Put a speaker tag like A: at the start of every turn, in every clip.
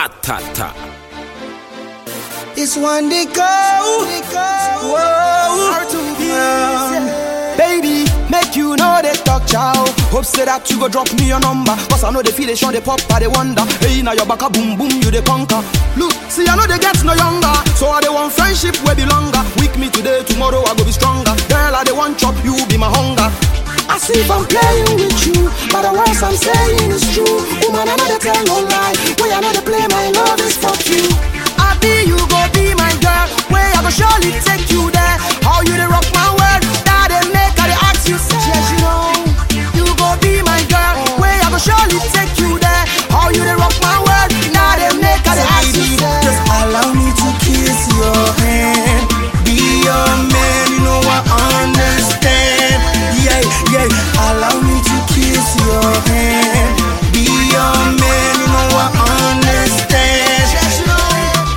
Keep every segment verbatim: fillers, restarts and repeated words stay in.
A: Ratata.
B: It's one day go, whoa, yeah. Baby, make you know they talk chow. Hope say that you go drop me your number, cause I know they feel they show they pop, but they wonder. Hey, now your back a boom boom, you they conquer. Look, see I know they get no younger, so I they want friendship will be longer. Weak me today, tomorrow I go be stronger. Girl, I they want chop, you be my hunger. I see if I'm playing with you, but the words I'm saying is true. Woman, I know they tell no lie. Way I know they play, my love is for you. I be you, go be my girl. Way I go surely take you there. How you they rock my world? That they make, I they ask you, say, yes, you know. You go be my girl. Way I go surely take you there. How you they rock my world? Now they make, I they ask you, say,
C: just allow me to kiss your hand. Be your man, you know I understand. Yeah, yeah, allow me to kiss your hand. Be your man, you know I understand.
B: yes, you know.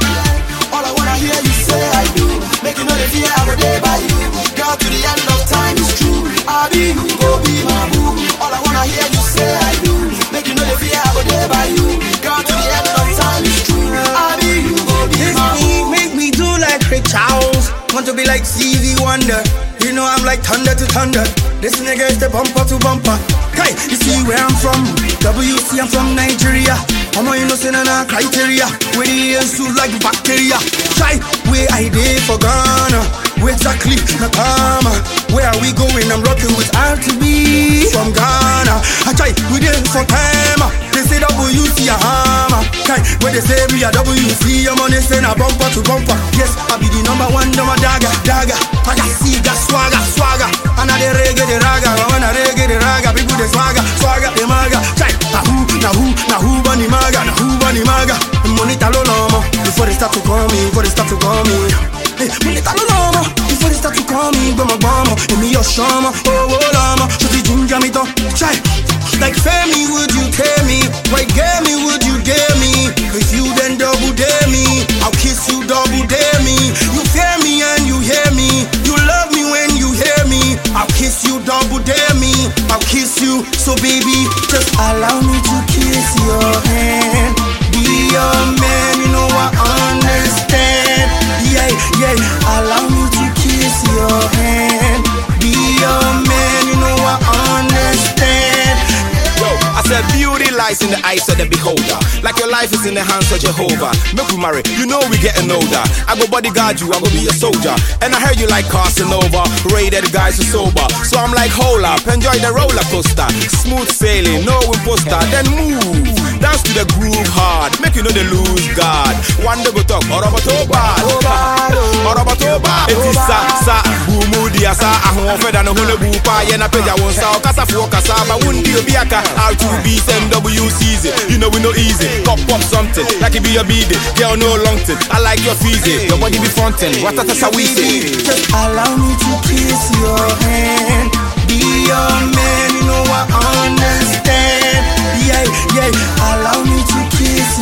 B: All I wanna hear you say I do. Make you know the fear I go day by you. Girl, to the end of time is true. I be you, go be my boo. All I wanna hear you say I do. Make you know the fear I go day by you. Girl, to the end of time is true. I be you, go be
C: This
B: my
C: beat
B: boo.
C: make me do like Ray Charles. Want to be like Stevie Wonder. You know I'm like thunder to thunder. This nigga is the bumper to bumper. Hey, you see where I'm from? W C, I'm from Nigeria. I'm a innocent and a criteria. With the ears too like bacteria. Try where I did for Ghana. Where exactly Nakama? Where are we going? I'm rocking with R T B from Ghana. I try we did for Kama. They say W C a hammer. Hey, when they say me a W C, I'm on this and a bumper to bumper. Yes, I be the number one, number dagger, dagger. I got see, got swagger, swagger. And I the reggae, the raga. When I reggae, the raga, people the swagger, swagger, the maga. Try, na who, na who, na who, bunny maga, na who, bunny maga. Money talo lomo, before they start to call me, before they start to call me. Hey, money talo lomo, before they start to call me, bama bama. Give me your shama, oh oh lama. Should the ginger me to try. Like Femi, would you tell me? Why get me, would you dare me? If you then double dare me, I'll kiss you double dare me. You fear me and you hear me. You love me when you hear me. I'll kiss you double dare me. I'll kiss you, so baby, just allow me to kiss your hand. Be your man, you know I understand. Yeah, yeah, allow me to kiss your hand. Be your man, you know I understand.
A: I said beauty lies in the eyes of the beholder. Like your life is in the hands of Jehovah. Make we marry, you know we getting older. I go bodyguard you, I go be a soldier. And I heard you like Casanova. Rated guys are sober. So I'm like hold up, enjoy the roller coaster. Smooth sailing, no imposter. Then move, dance to the groove hard. Make you know the lose guard. One day go talk, Orobatoba Orobatoba It is sa, sa, bumu dia sa. Ahon feda no hule bupa. Yena peja wonsa, okasa fuo kasaba. Wundi obiaka, R two B, M W C Z. You know we no easy. Pop pop something, like it be a beat. Girl no long thing. I like your feezy. Your body be frontin'. What that's how we say.
C: Just allow me to kiss your hand. Be your man, you know I understand. Yeah, yeah. Allow me to kiss